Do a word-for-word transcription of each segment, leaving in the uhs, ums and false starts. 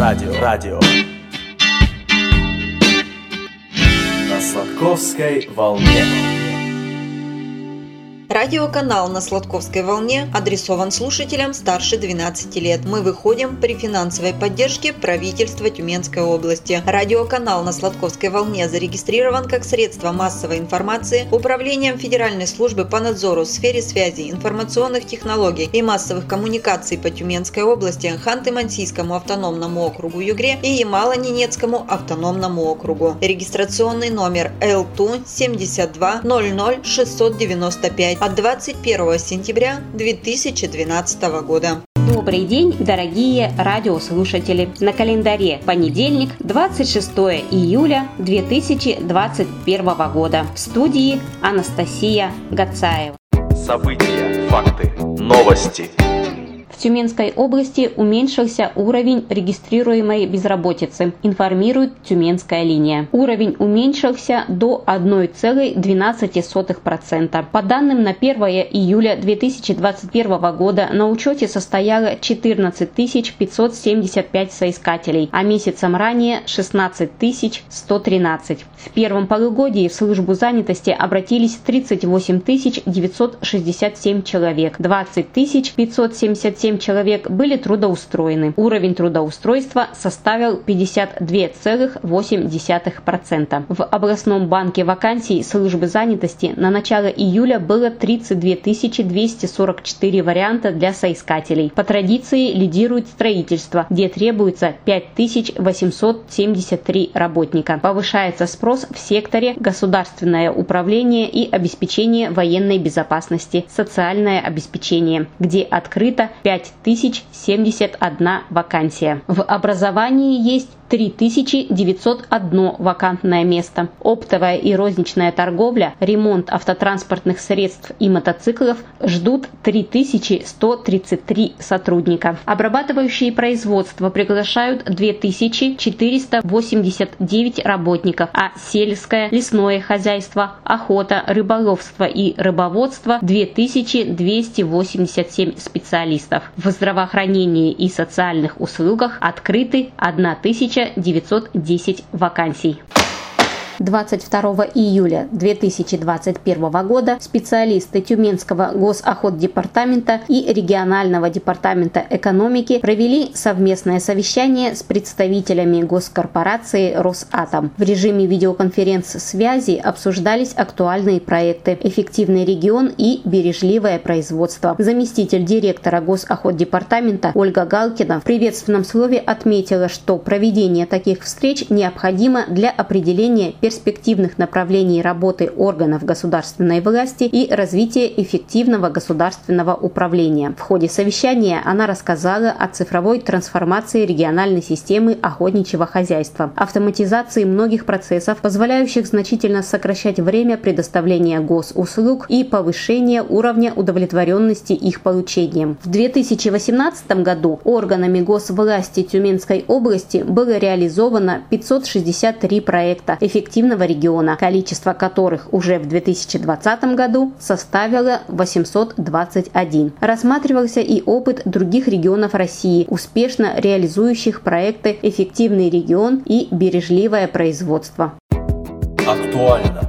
радио, радио. На Сладковской волне. Радиоканал на Сладковской волне адресован слушателям старше двенадцати лет. Мы выходим при финансовой поддержке правительства Тюменской области. Радиоканал на Сладковской волне зарегистрирован как средство массовой информации Управлением Федеральной службы по надзору в сфере связи, информационных технологий и массовых коммуникаций по Тюменской области, Ханты-Мансийскому автономному округу Югре и Ямало-Ненецкому автономному округу. Регистрационный номер Эл Ту семьдесят два ноль ноль шестьсот девяносто пять от двадцать первого сентября две тысячи двенадцатого года. Добрый день, дорогие радиослушатели! На календаре понедельник, двадцать шестого июля две тысячи двадцать первого года. В студии Анастасия Гацаева. События, факты, новости. В Тюменской области уменьшился уровень регистрируемой безработицы, информирует Тюменская линия. Уровень уменьшился до одной целой двенадцати сотых процента. По данным на первое июля две тысячи двадцать первого года на учете состояло четырнадцать тысяч пятьсот семьдесят пять соискателей, а месяцем ранее шестнадцать тысяч сто тринадцать. В первом полугодии в службу занятости обратились тридцать восемь тысяч девятьсот шестьдесят семь человек, двадцать тысяч пятьсот семьдесят семь человек были трудоустроены. Уровень трудоустройства составил пятьдесят две целых восемь десятых процента. В областном банке вакансий службы занятости на начало июля было тридцать две тысячи двести сорок четыре варианта для соискателей. По традиции лидирует строительство, где требуется пять тысяч восемьсот семьдесят три работника. Повышается спрос в секторе государственное управление и обеспечение военной безопасности, социальное обеспечение, где открыто пять тысяч семьдесят одна вакансия. В образовании есть три тысячи девятьсот одно вакантное место. Оптовая и розничная торговля, ремонт автотранспортных средств и мотоциклов ждут три тысячи сто тридцать три сотрудника. Обрабатывающие производство приглашают две тысячи четыреста восемьдесят девять работников, а сельское, лесное хозяйство, охота, рыболовство и рыбоводство две тысячи двести восемьдесят семь специалистов. В здравоохранении и социальных услугах открыты тысяча девятьсот десять вакансий. двадцать второго июля две тысячи двадцать первого года специалисты Тюменского госохотдепартамента и регионального департамента экономики провели совместное совещание с представителями госкорпорации «Росатом». В режиме видеоконференц-связи обсуждались актуальные проекты «Эффективный регион» и «Бережливое производство». Заместитель директора госохотдепартамента Ольга Галкина в приветственном слове отметила, что проведение таких встреч необходимо для определения перспективных направлений работы органов государственной власти и развития эффективного государственного управления. В ходе совещания она рассказала о цифровой трансформации региональной системы охотничьего хозяйства, автоматизации многих процессов, позволяющих значительно сокращать время предоставления госуслуг и повышения уровня удовлетворенности их получением. В две тысячи восемнадцатом году органами госвласти Тюменской области было реализовано пятьсот шестьдесят три проекта эффективного региона, количество которых уже в две тысячи двадцатом году составило восемьсот двадцать один. Рассматривался и опыт других регионов России, успешно реализующих проекты «Эффективный регион» и «Бережливое производство». Актуально.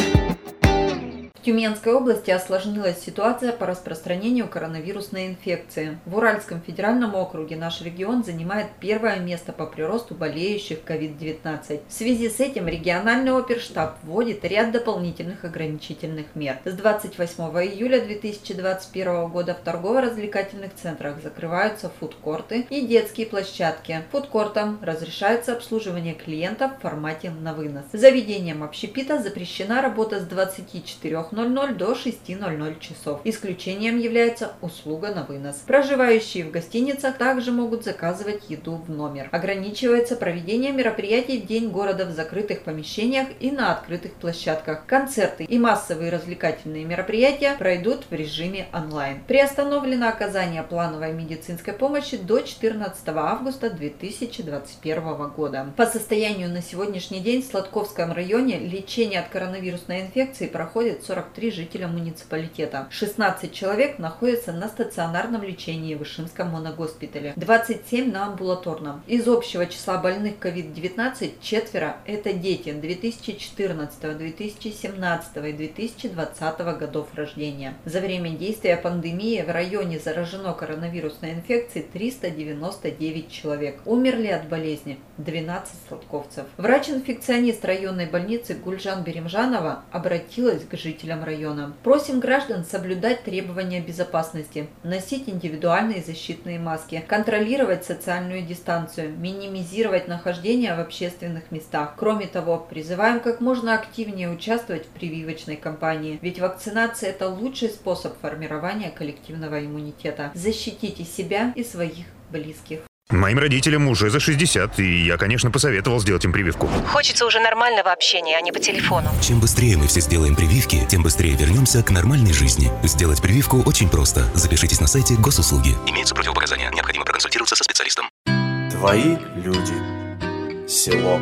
В Тюменской области осложнилась ситуация по распространению коронавирусной инфекции. В Уральском федеральном округе наш регион занимает первое место по приросту болеющих ковид девятнадцать. В связи с этим региональный оперштаб вводит ряд дополнительных ограничительных мер. С двадцать восьмого июля две тысячи двадцать первого года в торгово-развлекательных центрах закрываются фудкорты и детские площадки. Фудкортам разрешается обслуживание клиентов в формате на вынос. Заведениям общепита запрещена работа с двадцати четырёх ноль ноль до шести ноль ноль часов. Исключением является услуга на вынос. Проживающие в гостиницах также могут заказывать еду в номер. Ограничивается проведение мероприятий в день города в закрытых помещениях и на открытых площадках. Концерты и массовые развлекательные мероприятия пройдут в режиме онлайн. Приостановлено оказание плановой медицинской помощи до четырнадцатого августа две тысячи двадцать первого года. По состоянию на сегодняшний день в Сладковском районе лечение от коронавирусной инфекции проходит сорок сорок три жителя муниципалитета. шестнадцать человек находятся на стационарном лечении в Ишимском моногоспитале, двадцать семь на амбулаторном. Из общего числа больных ковид девятнадцать четверо – это дети две тысячи четырнадцатого, две тысячи семнадцатого и две тысячи двадцатого годов рождения. За время действия пандемии в районе заражено коронавирусной инфекцией триста девяносто девять человек. Умерли от болезни двенадцать сладковцев. Врач-инфекционист районной больницы Гульжан Беримжанова обратилась к жителям района. Просим граждан соблюдать требования безопасности, носить индивидуальные защитные маски, контролировать социальную дистанцию, минимизировать нахождение в общественных местах. Кроме того, призываем как можно активнее участвовать в прививочной кампании, ведь вакцинация – это лучший способ формирования коллективного иммунитета. Защитите себя и своих близких. Моим родителям уже за шестьдесят, и я, конечно, посоветовал сделать им прививку. Хочется уже нормального общения, а не по телефону. Чем быстрее мы все сделаем прививки, тем быстрее вернемся к нормальной жизни. Сделать прививку очень просто. Запишитесь на сайте госуслуги. Имеются противопоказания. Необходимо проконсультироваться со специалистом. Твои люди. Село.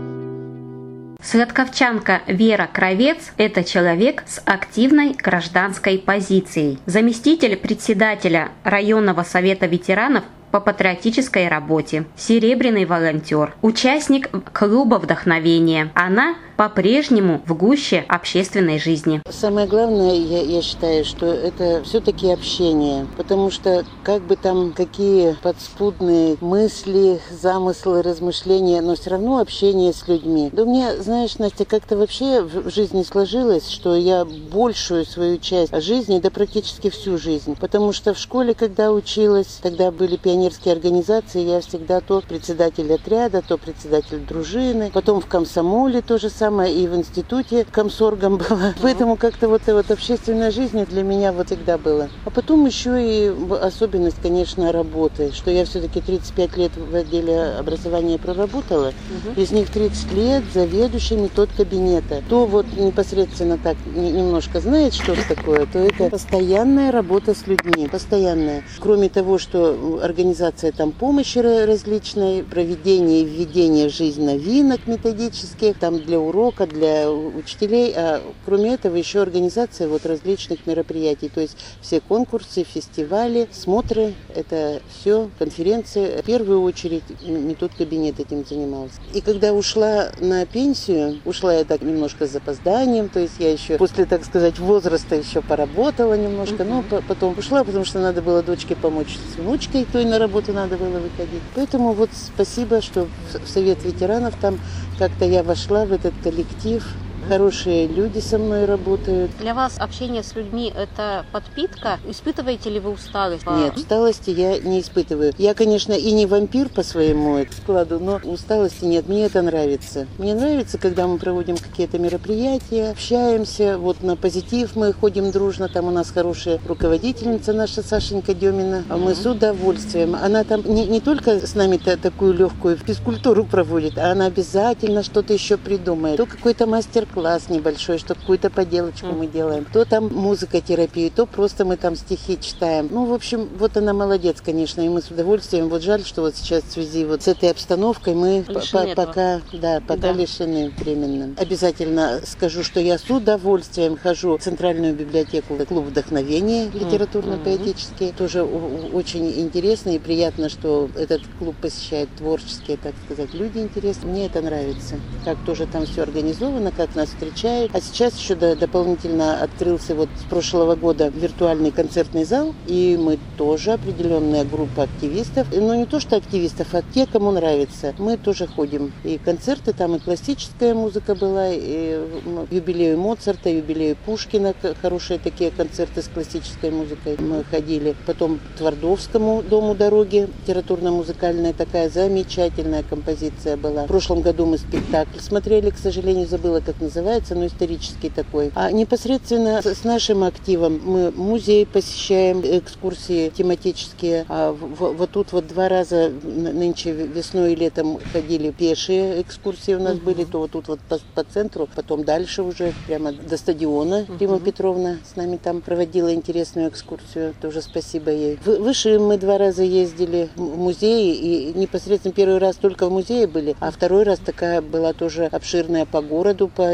Сладковчанка Вера Кравец – это человек с активной гражданской позицией. Заместитель председателя районного совета ветеранов по патриотической работе, серебряный волонтер, участник клуба вдохновения. Она по-прежнему в гуще общественной жизни. Самое главное, я, я считаю, что это все-таки общение, потому что как бы там какие подспудные мысли, замыслы, размышления, но все равно общение с людьми. Да у меня, знаешь, Настя, как-то вообще в жизни сложилось, что я большую свою часть жизни, да практически всю жизнь, потому что в школе, когда училась, тогда были пионерские организации, я всегда то председатель отряда, то председатель дружины, потом в комсомоле то же самое, и в институте комсоргом была. Поэтому как-то вот, вот общественная жизнь для меня вот всегда была. А потом еще и особенность, конечно, работы, что я все-таки тридцать пять лет в отделе образования проработала, угу. Из них тридцать лет заведующей метод кабинета. То вот непосредственно так немножко знает, что это такое, то это постоянная работа с людьми, постоянная. Кроме того, что организация там помощи различной, проведение и введение в жизнь новинок методических, там для уроков, для учителей, а кроме этого еще организация вот различных мероприятий, то есть все конкурсы, фестивали, смотры, это все, конференции. В первую очередь метод кабинет этим занимался. И когда ушла на пенсию, ушла я так немножко с запозданием, то есть я еще после, так сказать, возраста еще поработала немножко, но потом ушла, потому что надо было дочке помочь с внучкой, той на работу надо было выходить. Поэтому вот спасибо, что в Совет ветеранов там как-то я вошла в этот коллектив. Хорошие люди со мной работают. Для вас общение с людьми – это подпитка? Испытываете ли вы усталость? Нет, усталости я не испытываю. Я, конечно, и не вампир по своему складу, но усталости нет. Мне это нравится. Мне нравится, когда мы проводим какие-то мероприятия, общаемся. Вот на позитив мы ходим дружно. Там у нас хорошая руководительница наша Сашенька Демина. А мы с удовольствием. Она там не, не только с нами такую легкую физкультуру проводит, а она обязательно что-то еще придумает. То какой-то мастер-класс небольшой, что какую-то поделочку mm. мы делаем. То там музыкотерапию, то просто мы там стихи читаем. Ну, в общем, вот она молодец, конечно, и мы с удовольствием. Вот жаль, что вот сейчас в связи вот с этой обстановкой мы по- пока, да, пока да. лишены временно. Обязательно скажу, что я с удовольствием хожу в Центральную библиотеку, клуб вдохновения литературно-поэтический. Mm-hmm. Тоже очень интересно и приятно, что этот клуб посещают творческие, так сказать, люди интересные. Мне это нравится. Как тоже там все организовано, как нас встречают. А сейчас еще да, дополнительно открылся вот с прошлого года виртуальный концертный зал, и мы тоже определенная группа активистов. Но не то, что активистов, а те, кому нравится. Мы тоже ходим. И концерты, там и классическая музыка была, и юбилею Моцарта, юбилею Пушкина, хорошие такие концерты с классической музыкой мы ходили. Потом к Твардовскому дому дороги, литературно-музыкальная такая замечательная композиция была. В прошлом году мы спектакль смотрели, к сожалению, забыла, как называется, но исторический такой. А непосредственно с нашим активом мы музей посещаем, экскурсии тематические. А в, вот тут вот два раза нынче весной и летом ходили пешие экскурсии у нас uh-huh. были, то вот тут вот по, по центру, потом дальше уже прямо до стадиона. Uh-huh. Рима Петровна с нами там проводила интересную экскурсию, тоже спасибо ей. В, в Ишим мы два раза ездили в музей, и непосредственно первый раз только в музее были, а второй раз такая была тоже обширная по городу, по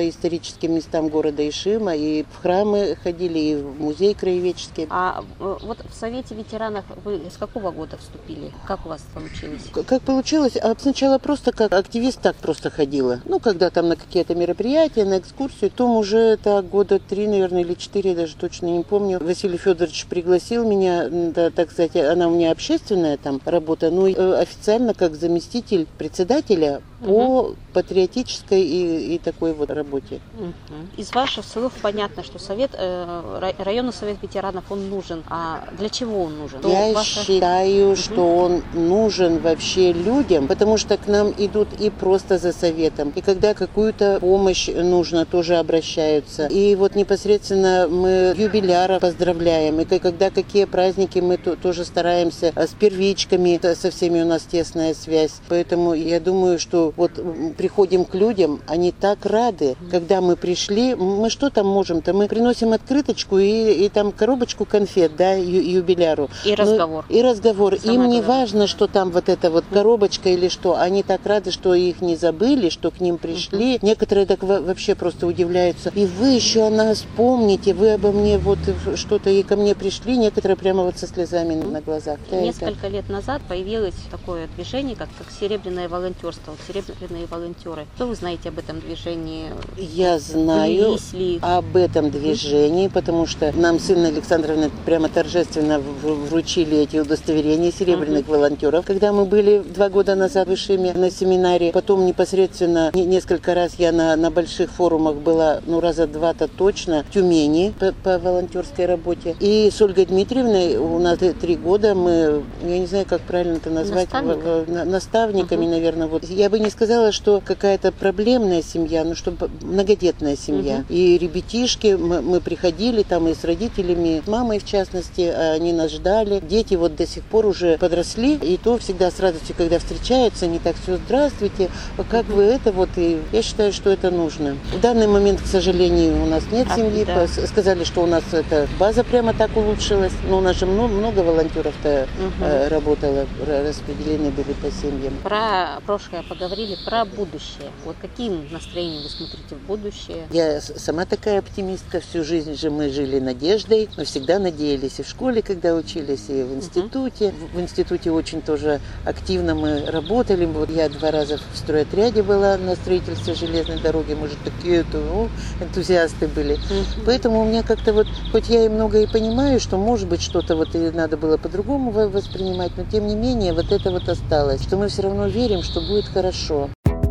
по историческим местам города Ишима, и в храмы ходили, и в музей краеведческий. А вот в Совете ветеранов вы с какого года вступили? Как у вас получилось? Как получилось? А сначала просто как активист так просто ходила. Ну, когда там на какие-то мероприятия, на экскурсию. Потом уже так года три, наверное, или четыре, я даже точно не помню. Василий Федорович пригласил меня, да, так сказать, она у меня общественная там работа, но официально как заместитель председателя по угу. патриотической и, и такой вот работе. Угу. Из ваших слов понятно, что совет, э, районный совет ветеранов, он нужен. А для чего он нужен? Я ваша... считаю, угу. что он нужен вообще людям, потому что к нам идут и просто за советом, и когда какую-то помощь нужно, тоже обращаются. И вот непосредственно мы юбиляра поздравляем, и когда какие праздники, мы то, тоже стараемся с первичками, со всеми у нас тесная связь. Поэтому я думаю, что вот приходим к людям, они так рады, когда мы пришли, мы что там можем-то? Мы приносим открыточку и, и там коробочку конфет, да, ю, юбиляру. И разговор. Ну, и разговор. Самое Им не главное. важно, что там вот эта вот коробочка или что. Они так рады, что их не забыли, что к ним пришли. Uh-huh. Некоторые так вообще просто удивляются. И вы еще о нас помните, вы обо мне вот что-то и ко мне пришли. Некоторые прямо вот со слезами uh-huh. на глазах. Да, Несколько лет назад появилось такое движение, как, как серебряное волонтерство. Вот серебряные волонтеры. Что вы знаете об этом движении? Я знаю об этом движении, потому что нам с Инной Александровной прямо торжественно вручили эти удостоверения серебряных uh-huh. волонтеров. Когда мы были два года назад в Ишиме на семинаре, потом непосредственно несколько раз я на, на больших форумах была, ну раза два-то точно, в Тюмени по, по волонтерской работе. И с Ольгой Дмитриевной у нас три года мы, я не знаю, как правильно это назвать, Наставник? в, в, наставниками, uh-huh. наверное. Вот. Я бы не сказала, что какая-то проблемная семья, но что многодетная семья. Uh-huh. И ребятишки, мы, мы приходили там и с родителями, с мамой в частности, они нас ждали. Дети вот до сих пор уже подросли, и то всегда с радостью, когда встречаются, они так все, здравствуйте, как uh-huh. вы это вот, и я считаю, что это нужно. В данный момент, к сожалению, у нас нет а, семьи, да. Сказали, что у нас эта база прямо так улучшилась, но у нас же много, много волонтеров-то uh-huh. работало, распределены были по семьям. Про прошлое поговорили, про будущее. Вот каким настроением вы смотрите в будущее? Я сама такая оптимистка, всю жизнь же мы жили надеждой, мы всегда надеялись и в школе, когда учились, и в институте. Uh-huh. В институте очень тоже активно мы работали. Вот я два раза в стройотряде была на строительстве железной дороги, мы же такие ну, энтузиасты были. Uh-huh. Поэтому у меня как-то вот, хоть я и много и понимаю, что может быть что-то вот и надо было по-другому воспринимать, но тем не менее вот это вот осталось, что мы все равно верим, что будет хорошо.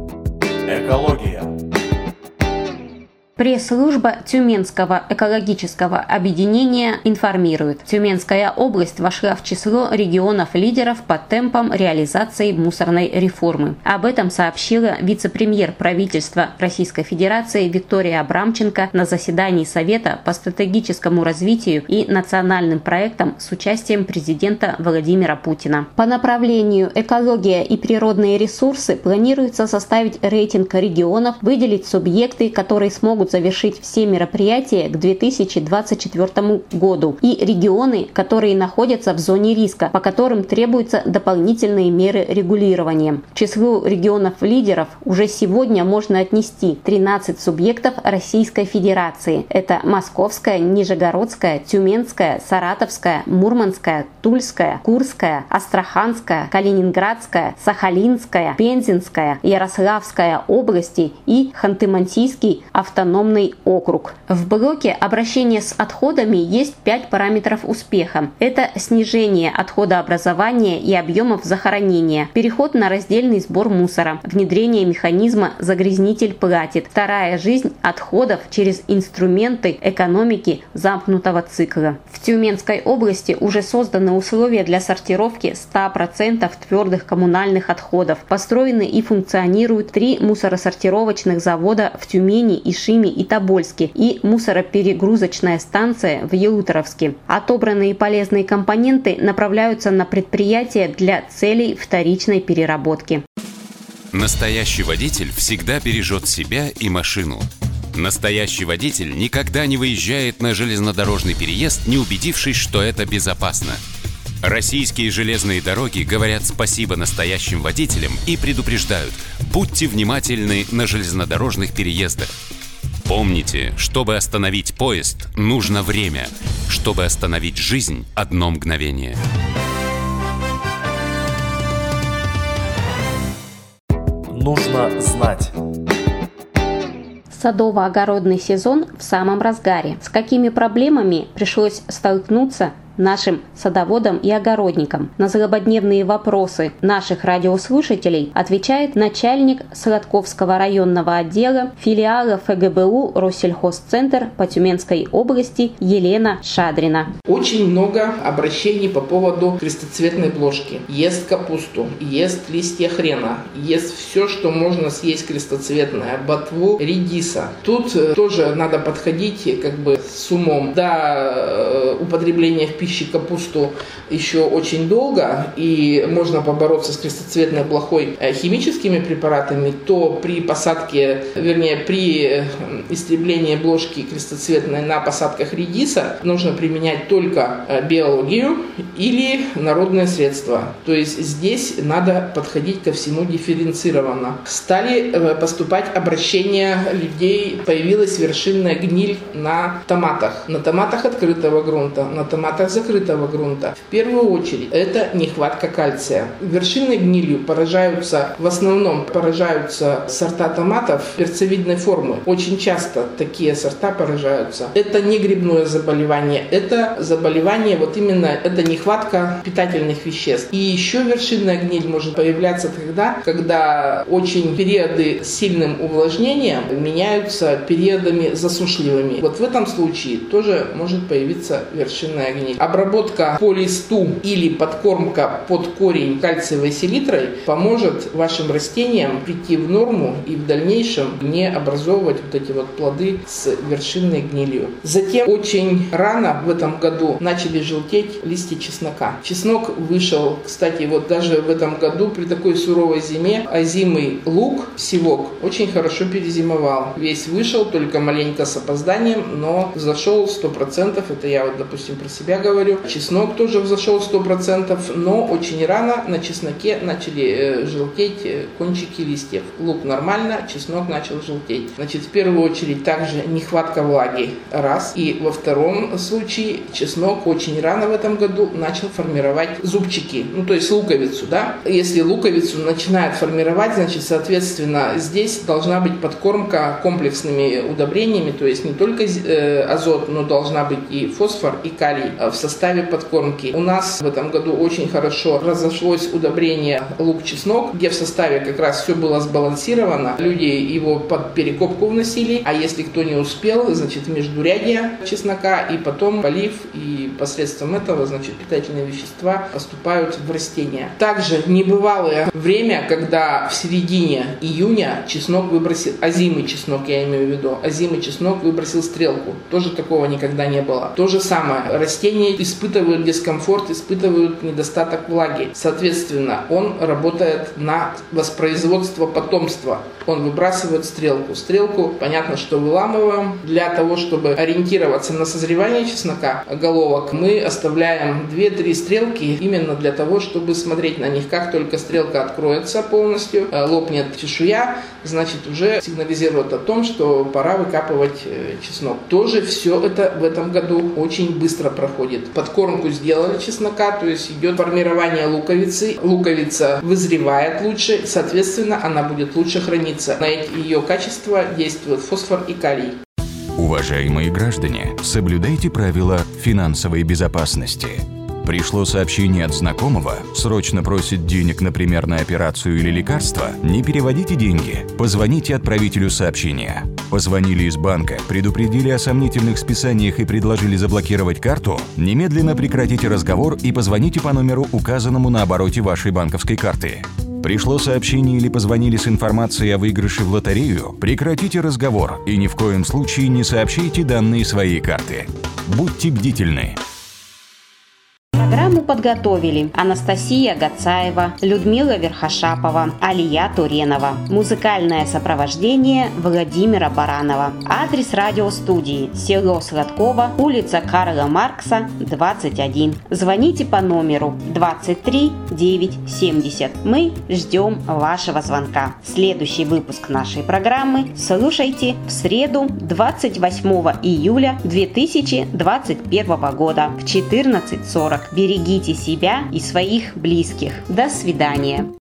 Экология. Пресс-служба Тюменского экологического объединения информирует. Тюменская область вошла в число регионов-лидеров по темпам реализации мусорной реформы. Об этом сообщила вице-премьер правительства Российской Федерации Виктория Абрамченко на заседании Совета по стратегическому развитию и национальным проектам с участием президента Владимира Путина. По направлению экология и природные ресурсы планируется составить рейтинг регионов, выделить субъекты, которые смогут завершить все мероприятия к две тысячи двадцать четвёртому году, и регионы, которые находятся в зоне риска, по которым требуются дополнительные меры регулирования. К числу регионов-лидеров уже сегодня можно отнести тринадцать субъектов Российской Федерации. Это Московская, Нижегородская, Тюменская, Саратовская, Мурманская, Тульская, Курская, Астраханская, Калининградская, Сахалинская, Пензенская, Ярославская области и Ханты-Мансийский автономный округ. В блоке обращения с отходами есть пять параметров успеха. Это снижение отходообразования и объемов захоронения, переход на раздельный сбор мусора, внедрение механизма «загрязнитель платит», вторая жизнь отходов через инструменты экономики замкнутого цикла. В Тюменской области уже созданы условия для сортировки ста процентов твердых коммунальных отходов. Построены и функционируют три мусоросортировочных завода в Тюмени, Ишиме и Тобольске и мусороперегрузочная станция в Елуторовске. Отобранные полезные компоненты направляются на предприятия для целей вторичной переработки. Настоящий водитель всегда бережет себя и машину. Настоящий водитель никогда не выезжает на железнодорожный переезд, не убедившись, что это безопасно. Российские железные дороги говорят спасибо настоящим водителям и предупреждают: будьте внимательны на железнодорожных переездах. Помните, чтобы остановить поезд, нужно время. Чтобы остановить жизнь, одно мгновение. Нужно знать. Садово-огородный сезон в самом разгаре. С какими проблемами пришлось столкнуться нашим садоводам и огородникам? На злободневные вопросы наших радиослушателей отвечает начальник Сладковского районного отдела филиала эф гэ бэ у Россельхозцентр по Тюменской области Елена Шадрина. Очень много обращений по поводу крестоцветной бложки. Ест капусту, ест листья хрена, ест все, что можно съесть крестоцветное, ботву редиса. Тут тоже надо подходить как бы с умом. До употребления в пищи капусту еще очень долго, и можно побороться с крестоцветной блохой химическими препаратами, то при посадке, вернее, при истреблении бложки крестоцветной на посадках редиса нужно применять только биологию или народные средства. То есть здесь надо подходить ко всему дифференцированно. Стали поступать обращения людей, появилась вершинная гниль на томатах. На томатах открытого грунта, на томатах закрытого грунта. В первую очередь это нехватка кальция. Вершинной гнилью поражаются, в основном поражаются сорта томатов перцевидной формы. Очень часто такие сорта поражаются. Это не грибное заболевание, это заболевание, вот именно, это нехватка питательных веществ. И еще вершинная гниль может появляться тогда, когда очень периоды с сильным увлажнением меняются периодами засушливыми. Вот в этом случае тоже может появиться вершинная гниль. Обработка по листу или подкормка под корень кальциевой селитрой поможет вашим растениям прийти в норму и в дальнейшем не образовывать вот эти вот плоды с вершинной гнилью. Затем очень рано в этом году начали желтеть листья чеснока. Чеснок вышел, кстати, вот даже в этом году при такой суровой зиме озимый лук, сивок, очень хорошо перезимовал. Весь вышел, только маленько с опозданием, но взошел сто процентов. Это я вот, допустим, про себя говорю. Чеснок тоже взошел сто процентов, но очень рано на чесноке начали э, желтеть э, кончики листьев. Лук нормально, чеснок начал желтеть. Значит, в первую очередь также нехватка влаги. Раз. И во втором случае чеснок очень рано в этом году начал формировать зубчики. Ну, то есть луковицу, да. Если луковицу начинает формировать, значит, соответственно, здесь должна быть подкормка комплексными удобрениями, то есть не только э, азот, но должна быть и фосфор, и калий в составе подкормки. У нас в этом году очень хорошо разошлось удобрение лук-чеснок, где в составе как раз все было сбалансировано. Люди его под перекопку вносили, а если кто не успел, значит, междурядье чеснока, и потом полив, и посредством этого, значит, питательные вещества поступают в растения. Также небывалое время, когда в середине июня чеснок выбросил, озимый чеснок я имею в виду, озимый чеснок выбросил стрелку. Тоже такого никогда не было. То же самое. Растения испытывают дискомфорт, испытывают недостаток влаги. Соответственно, он работает на воспроизводство потомства. Он выбрасывает стрелку. Стрелку, понятно, что выламываем. Для того, чтобы ориентироваться на созревание чеснока, головок, мы оставляем две-три стрелки именно для того, чтобы смотреть на них. Как только стрелка откроется полностью, лопнет чешуя, значит, уже сигнализирует о том, что пора выкапывать чеснок. Тоже все это в этом году очень быстро проходит. Подкормку сделали чеснока, то есть идет формирование луковицы. Луковица вызревает лучше, соответственно, она будет лучше храниться. На ее качество действуют фосфор и калий. Уважаемые граждане, соблюдайте правила финансовой безопасности. Пришло сообщение от знакомого, срочно просит денег, например, на операцию или лекарство? Не переводите деньги, позвоните отправителю сообщения. Позвонили из банка, предупредили о сомнительных списаниях и предложили заблокировать карту? Немедленно прекратите разговор и позвоните по номеру, указанному на обороте вашей банковской карты. Пришло сообщение или позвонили с информацией о выигрыше в лотерею? Прекратите разговор и ни в коем случае не сообщайте данные своей карты. Будьте бдительны. Программу подготовили Анастасия Гацаева, Людмила Верхошапова, Алия Туренова. Музыкальное сопровождение Владимира Баранова. Адрес радиостудии: село Сладково, улица Карла Маркса, двадцать один. Звоните по номеру двадцать три девятьсот семьдесят. Мы ждем вашего звонка. Следующий выпуск нашей программы слушайте в среду двадцать восьмого июля две тысячи двадцать первого года в четырнадцать сорок. Берегите себя и своих близких. До свидания.